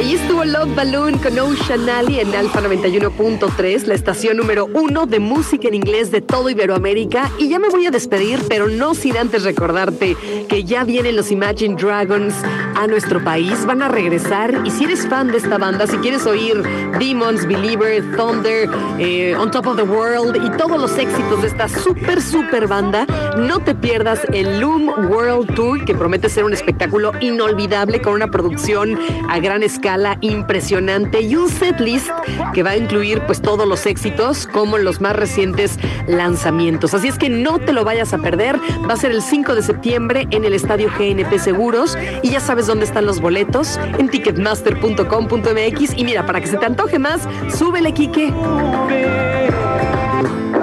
Ahí estuvo Love Balloon con Ocean Alley en Alfa 91.3, la estación número 1 de música en inglés de todo Iberoamérica. Y ya me voy a despedir, pero no sin antes recordarte que ya vienen los Imagine Dragons a nuestro país. Van a regresar y si eres fan de esta banda, si quieres oír Demons, Believer, Thunder, On Top of the World y todos los éxitos de esta super banda, no te pierdas el Loom World Tour, que promete ser un espectáculo inolvidable con una producción a gran escala impresionante y un setlist que va a incluir pues todos los éxitos como los más recientes lanzamientos. Así es que no te lo vayas a perder. Va a ser el 5 de septiembre en el Estadio GNP Seguros y ya sabes dónde están los boletos, en ticketmaster.com.mx. Y mira, para que se te antoje más, súbele, Quique.